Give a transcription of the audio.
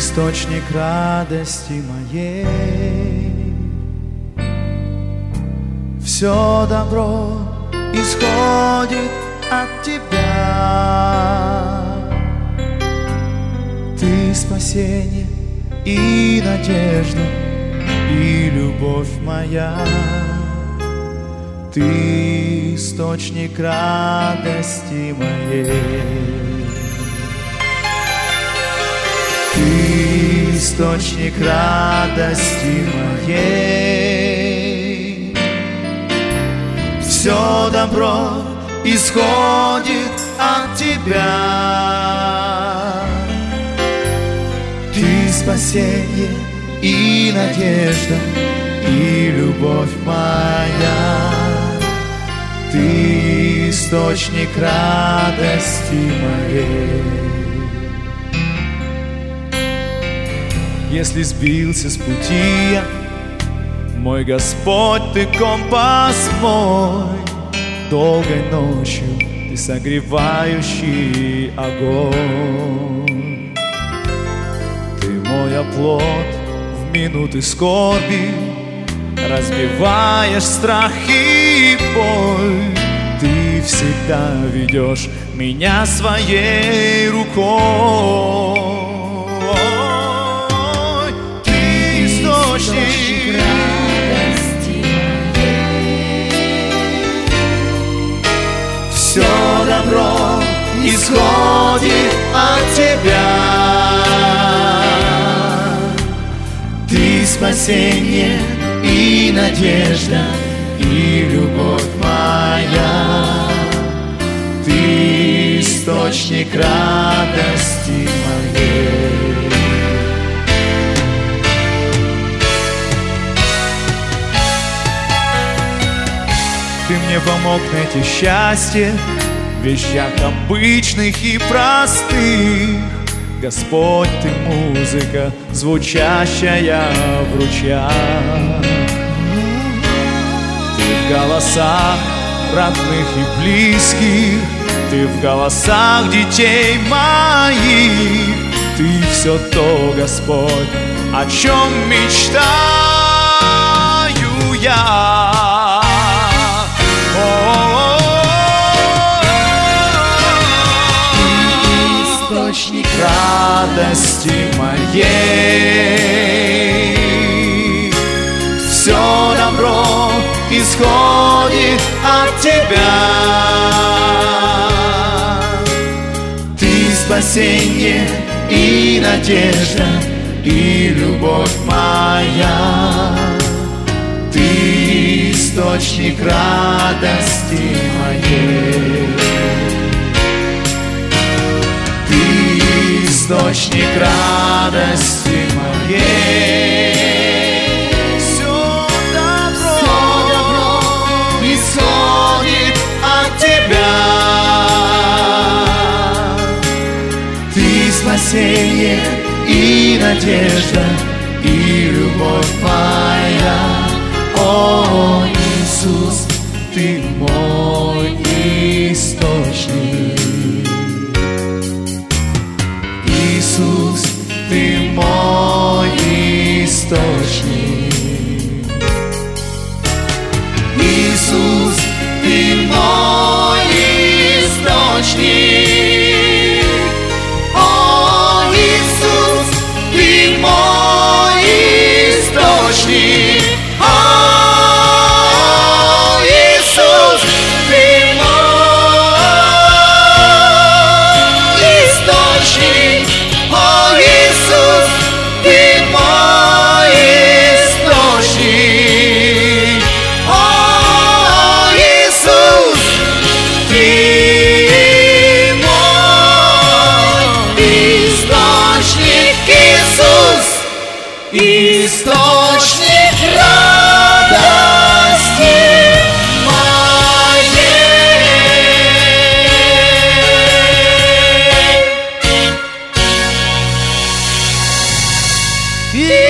источник радости моей. Все добро исходит от Тебя. Ты спасение и надежда, и любовь моя. Ты источник радости моей. Ты источник радости моей. Все добро исходит от Тебя. Ты спасение и надежда, и любовь моя. Ты источник радости моей. Если сбился с пути я, мой Господь, Ты компас мой. Долгой ночью Ты согревающий огонь. Ты мой оплот в минуты скорби, разбиваешь страх и боль. Ты всегда ведешь меня своей рукой. Ты источник радости моей. Все добро исходит от Тебя. Ты спасение и надежда, и любовь моя. Ты источник радости моей. Ты мне помог найти счастье в вещах обычных и простых. Господь, Ты музыка, звучащая в ручьях. Ты в голосах родных и близких, Ты в голосах детей моих. Ты все то, Господь, о чем мечтаю я. Источник радости моей. Все добро исходит от Тебя. Ты спасение и надежда, и любовь моя. Ты источник радости моей. Источник радости моей. Все добро исходит от Тебя. Ты спасение и надежда, и любовь моя. О, Иисус, Ты мой источник. Иисус, Ты мой источник. Иисус, Ты мой источник. О, Иисус, Ты мой источник. О, Иисус, Ты мой источник. О, Иисус, Ты мой источник. О, Иисус, Ты мой источник. Иисус, источник радости моей.